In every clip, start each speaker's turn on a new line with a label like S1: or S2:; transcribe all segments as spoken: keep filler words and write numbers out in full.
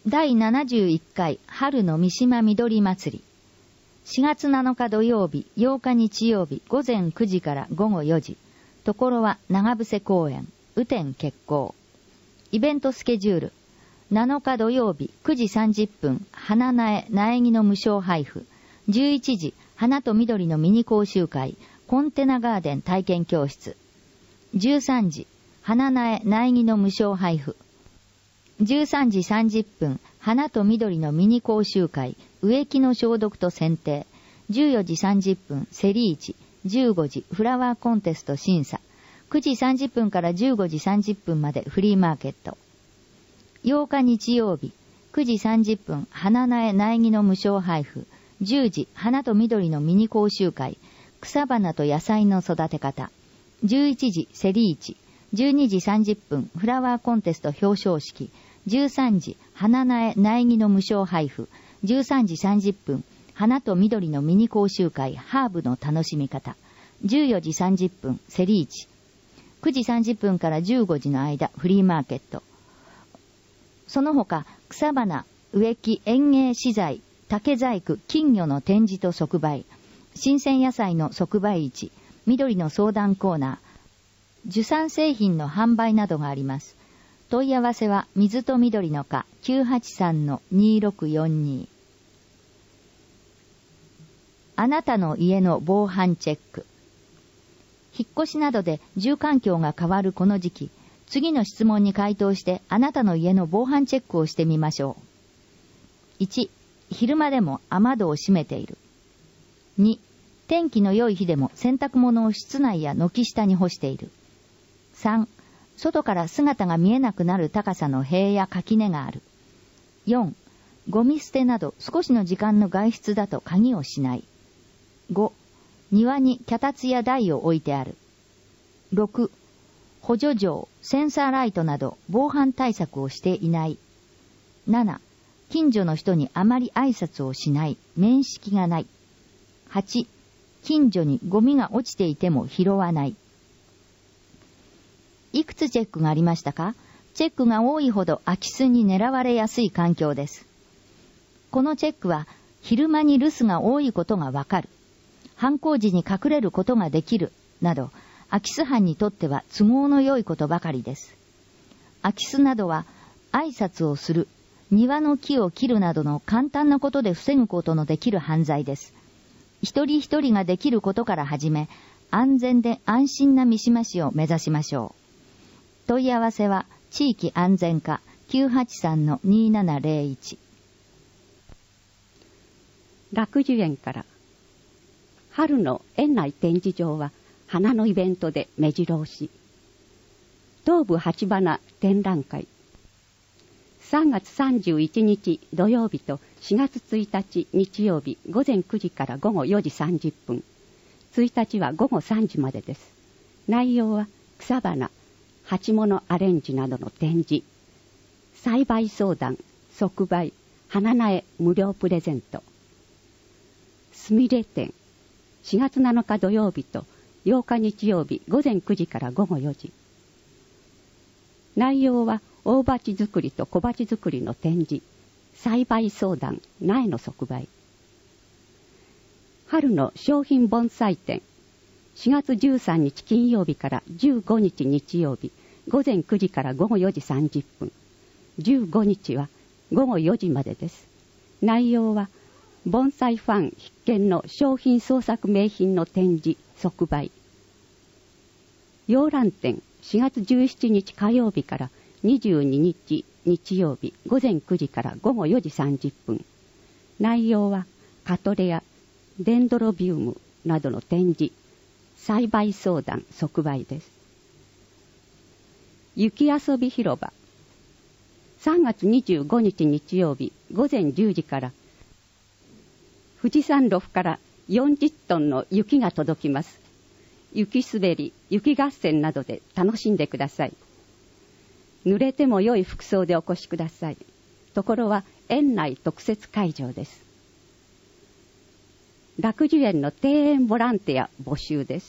S1: だいななじゅういっかい春の三島みどり祭り。しがつなのか土曜日、ようか日曜日、ごぜんくじからごごよじ。ところは長伏公園、雨天決行。イベントスケジュール。なのか土曜日、くじさんじゅっぷん、花苗、苗木の無償配布。じゅういちじ、花と緑のミニ講習会、コンテナガーデン体験教室。じゅうさんじ、花苗、苗木の無償配布。じゅうさんじさんじゅっぷん、花と緑のミニ講習会、植木の消毒と剪定。じゅうよじさんじゅっぷん、セリ市。じゅうごじ、フラワーコンテスト審査。くじさんじゅっぷんからじゅうごじさんじゅっぷんまでフリーマーケット。ようか日曜日、くじさんじゅっぷん、花苗苗木の無償配布。じゅうじ、花と緑のミニ講習会、草花と野菜の育て方。じゅういちじ、セリ市。じゅうにじさんじゅっぷん、フラワーコンテスト表彰式。じゅうさんじ、花苗苗木の無償配布。じゅうさんじさんじゅっぷん、花と緑のミニ講習会、ハーブの楽しみ方。じゅうよじさんじゅっぷん、セリ市。くじさんじゅっぷんからじゅうごじの間、フリーマーケット。その他、草花、植木、園芸資材、竹細工、金魚の展示と即売、新鮮野菜の即売市、緑の相談コーナー、受産製品の販売などがあります。問い合わせは水と緑の課 きゅうはちさんのにろくよんに。あなたの家の防犯チェック。引っ越しなどで住環境が変わるこの時期、次の質問に回答してあなたの家の防犯チェックをしてみましょう。いち、昼間でも雨戸を閉めている。に、天気の良い日でも洗濯物を室内や軒下に干している。さん、外から姿が見えなくなる高さの塀や垣根がある。よん、ゴミ捨てなど少しの時間の外出だと鍵をしない。ご、庭に脚立や台を置いてある。ろく、補助錠、センサーライトなど防犯対策をしていない。なな、近所の人にあまり挨拶をしない、面識がない。はち、近所にゴミが落ちていても拾わない。いくつチェックがありましたか？チェックが多いほど空き巣に狙われやすい環境です。このチェックは昼間に留守が多いことがわかる、犯行時に隠れることができるなど、空き巣犯にとっては都合の良いことばかりです。空き巣などは挨拶をする、庭の木を切るなどの簡単なことで防ぐことのできる犯罪です。一人一人ができることから始め、安全で安心な三島市を目指しましょう。問い合わせは地域安全課 きゅうはちさんのにななぜろいち。
S2: 楽寿園から。春の園内展示場は花のイベントで目白押し。東武鉢花展覧会。さんがつさんじゅういちにち土曜日としがつついたち日曜日ごぜんくじからごごよじさんじゅっぷん。ついたちはごごさんじまでです。内容は草花、鉢物アレンジなどの展示、栽培相談、即売、花苗無料プレゼント。すみれ展、しがつなのか土曜日とようか日曜日ごぜんくじからごごよじ。内容は大鉢作りと小鉢作りの展示、栽培相談、苗の即売。春の商品盆栽展、しがつじゅうさんにち金曜日からじゅうごにち日曜日ごぜんくじからごごよじさんじゅっぷん。じゅうごにちはごごよじまでです。内容は盆栽ファン必見の商品創作名品の展示、即売。洋蘭展、しがつじゅうしちにち火曜日からにじゅうににち日曜日ごぜんくじからごごよじさんじゅっぷん。内容はカトレア、デンドロビウムなどの展示、栽培相談、即売です。雪遊び広場。さんがつにじゅうごにち日曜日ごぜんじゅうじから富士山ロフからよんじゅっトンの雪が届きます。雪滑り、雪合戦などで楽しんでください。濡れても良い服装でお越しください。ところは園内特設会場です。楽寿園の庭園ボランティア募集です。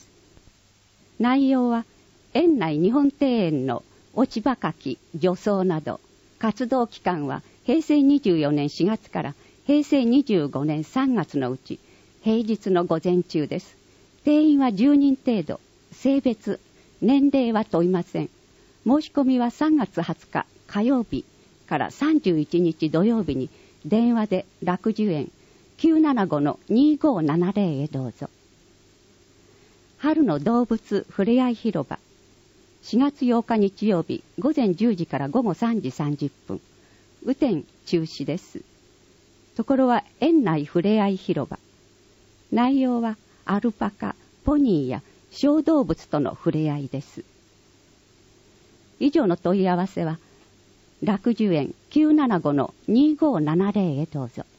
S2: 内容は園内日本庭園の落ち葉かき、除草など活動期間はへいせいにじゅうよねんしがつからへいせいにじゅうごねんさんがつのうち平日の午前中です。定員はじゅうにん程度、性別、年齢は問いません。申し込みはさんがつはつか火曜日からさんじゅういちにち土曜日に電話で楽寿園 きゅうななごのにごーななぜろ へどうぞ。春の動物ふれあい広場、しがつようか日曜日午前じゅうじから午後さんじさんじゅっぷん、雨天中止です。ところは園内ふれあい広場、内容はアルパカ、ポニーや小動物とのふれあいです。以上の問い合わせは楽寿園 きゅうななごのにごーななぜろ へどうぞ。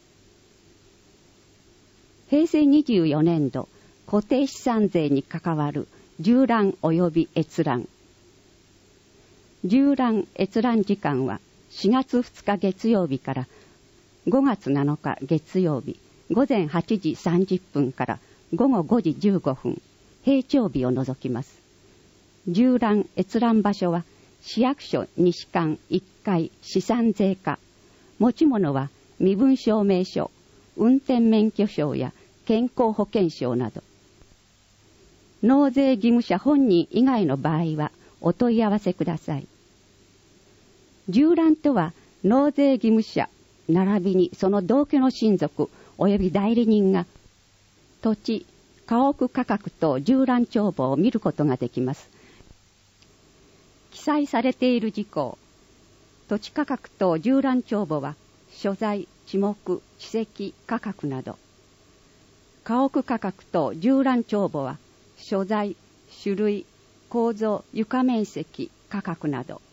S2: へいせいにじゅうよねんど固定資産税に関わる縦覧及び閲覧。縦覧閲覧時間はしがつふつか月曜日からごがつなのか月曜日午前はちじさんじゅっぷんから午後ごじじゅうごふん、平朝日を除きます。縦覧閲覧場所は市役所西館いっかい資産税課。持ち物は身分証明書、運転免許証や健康保険証など。納税義務者本人以外の場合はお問い合わせください。縦覧とは納税義務者並びにその同居の親族及び代理人が土地、家屋価格と縦覧帳簿を見ることができます。記載されている事項、土地価格と縦覧帳簿は所在、地目、地籍、価格など。家屋価格と縦覧帳簿は所在、種類、構造、床面積、価格など。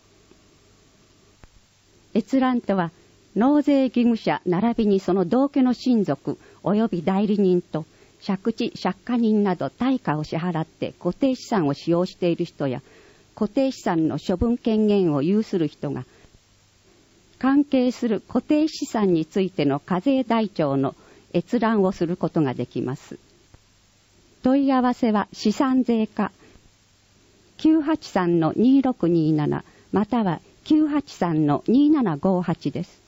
S2: 閲覧とは納税義務者並びにその同居の親族及び代理人と借地借家人など対価を支払って固定資産を使用している人や固定資産の処分権限を有する人が関係する固定資産についての課税台帳の閲覧をすることができます。問い合わせは資産税課 きゅうはちさんのにろくにーなな または きゅうはちさんのにーななごーはち です。